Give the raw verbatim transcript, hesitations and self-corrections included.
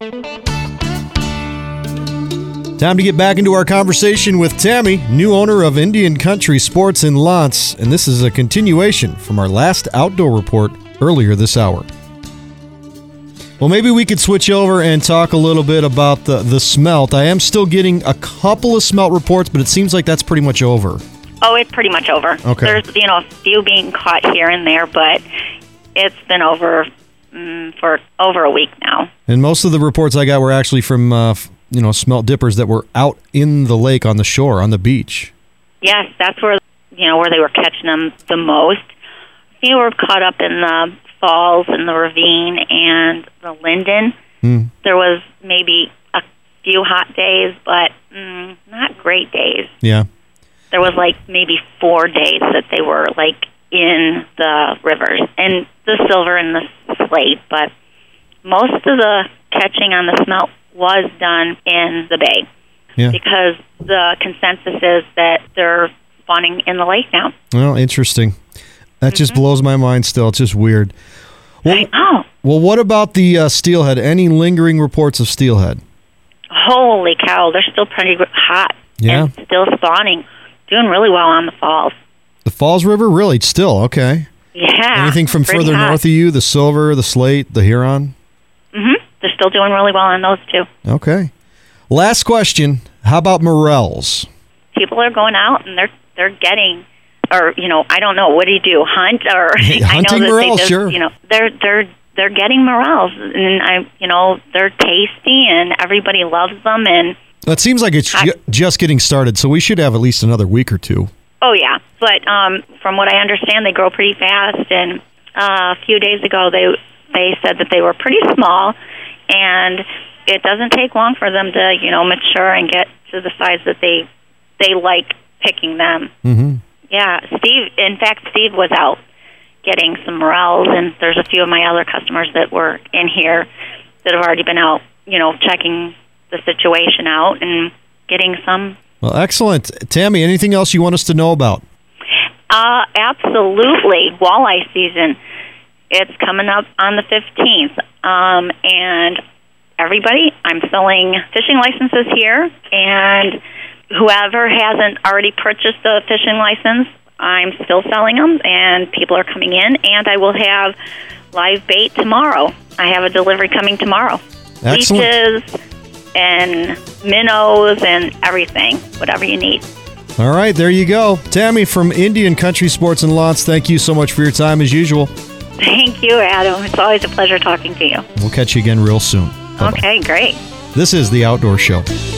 Time to get back into our conversation with Tammy, new owner of Indian Country Sports in L'Anse, and this is a continuation from our last outdoor report earlier this hour. Well, maybe we could switch over and talk a little bit about the, the smelt. I am still getting a couple of smelt reports, but it seems like that's pretty much over. Oh, it's pretty much over. Okay. There's, you know, a few being caught here and there, but it's been over mm, for over a week now. And most of the reports I got were actually from, uh, you know, smelt dippers that were out in the lake on the shore, on the beach. Yes, that's where, you know, where they were catching them the most. A few were caught up in the falls and the ravine and the Linden. Mm. There was maybe a few hot days, but mm, not great days. Yeah. There was like maybe four days that they were like in the rivers and the silver and the slate, but most of the catching on the smelt was done in the bay. Yeah. Because the consensus is that they're spawning in the lake now. Well, interesting. That mm-hmm. just blows my mind still. It's just weird. Well, I know. Well, what about the uh, steelhead? Any lingering reports of steelhead? Holy cow, they're still pretty hot. Yeah. And still spawning. Doing really well on the falls. The Falls River? Really? Still? Okay. Yeah. Anything from pretty further hot. north of you? The silver, the slate, the Huron? Mm-hmm. They're still doing really well on those, too. Okay. Last question. How about morels? People are going out and they're they're getting, or you know, I don't know, what do you do? Hunt or Hey, I know hunting that morels, they just, sure. You know, they're they're they're getting morels, and I, you know, they're tasty and everybody loves them. And It seems like it's I, ju- just getting started, so we should have at least another week or two. Oh yeah, but um, from what I understand, they grow pretty fast. And uh, a few days ago, they they said that they were pretty small, and it doesn't take long for them to, you know, mature and get to the size that they they like picking them. Mm-hmm. Yeah, Steve. In fact, Steve was out getting some morels, and there's a few of my other customers that were in here that have already been out, you know, checking the situation out and getting some. Well, excellent. Tammy, anything else you want us to know about? Uh, absolutely. Walleye season. It's coming up on the fifteenth, um, and everybody, I'm selling fishing licenses here, and whoever hasn't already purchased a fishing license, I'm still selling them, and people are coming in, and I will have live bait tomorrow. I have a delivery coming tomorrow. Excellent. Leeches and minnows and everything, whatever you need. All right, there you go. Tammy from Indian Country Sports and L'Anse, thank you so much for your time as usual. Thank you, Adam. It's always a pleasure talking to you. We'll catch you again real soon. Bye-bye. Okay, great. This is The Outdoor Show.